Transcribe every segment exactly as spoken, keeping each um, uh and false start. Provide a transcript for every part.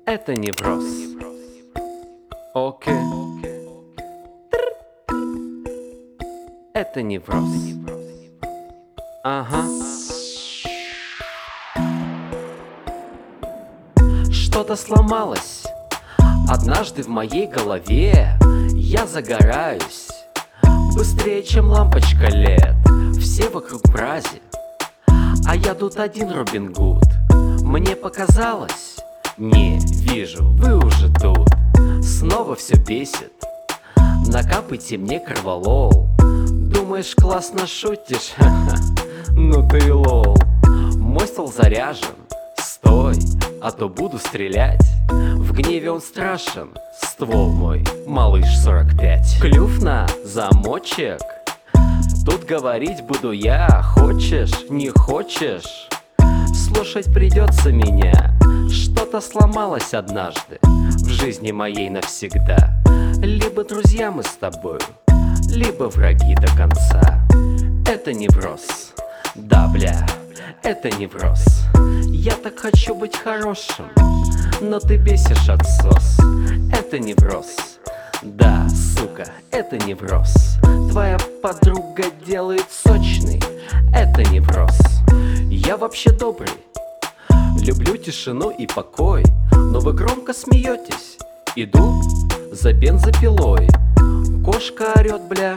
Это невроз. Окей. Это невроз. Ага. Что-то сломалось однажды в моей голове. Я загораюсь быстрее, чем лампочка лет. Все вокруг в бразе, а я тут один Робин Гуд. Мне показалось, не вижу, вы уже тут. Снова все бесит, накапайте мне корвалол. Думаешь, классно шутишь? Ха-ха, ну ты лол. Мой стол заряжен, стой, а то буду стрелять. В гневе он страшен, ствол мой, малыш сорок пять. Клюв на замочек, тут говорить буду я. Хочешь, не хочешь, слушать придется меня. Что-то сломалось однажды в жизни моей навсегда. Либо друзья мы с тобою, либо враги до конца. Это невроз, да бля, это невроз. Я так хочу быть хорошим, но ты бесишь отсос. Это невроз, да, сука, это невроз. Твоя подруга делает сочный. Это невроз. Я вообще добрый, люблю тишину и покой, но вы громко смеетесь. Иду за бензопилой. Кошка орет, бля,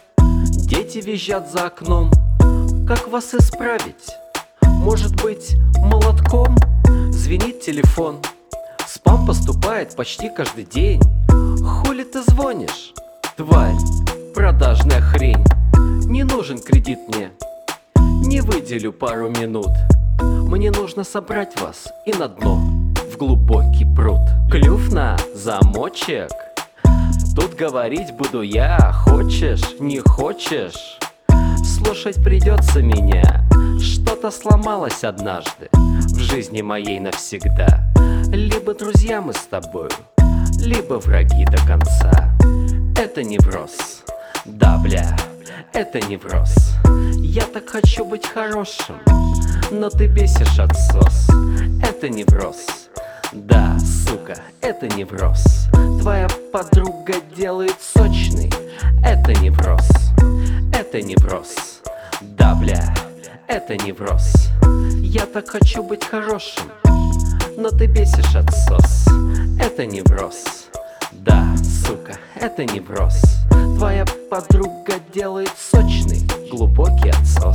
дети визжат за окном. Как вас исправить? Может быть, молотком? Звенит телефон, спам поступает почти каждый день. Хули ты звонишь, тварь, продажная хрень. Не нужен кредит мне, не выделю пару минут. Мне нужно собрать вас и на дно, в глубокий пруд. Клюв на замочек, тут говорить буду я. Хочешь, не хочешь, слушать придется меня. Что-то сломалось однажды в жизни моей навсегда. Либо друзья мы с тобою, либо враги до конца. Это невроз, да бля, это невроз. Я так хочу быть хорошим, но ты бесишь отсос. Это невроз, да, сука, это невроз. Твоя подруга делает сочный. Это невроз, это невроз, да бля, это невроз. Я так хочу быть хорошим, но ты бесишь отсос. Это невроз, да, сука, это невроз. Твоя подруга делает сочный, глубокий отсос.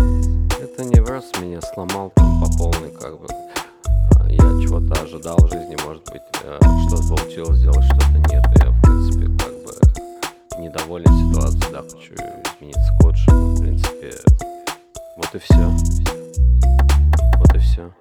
Это невроз меня сломал там по полной, как бы. Я чего-то ожидал в жизни, может быть, что-то получилось, сделать что-то нет. Я, в принципе, как бы недоволен ситуацией, да, хочу измениться к лучшему. В принципе, вот и все.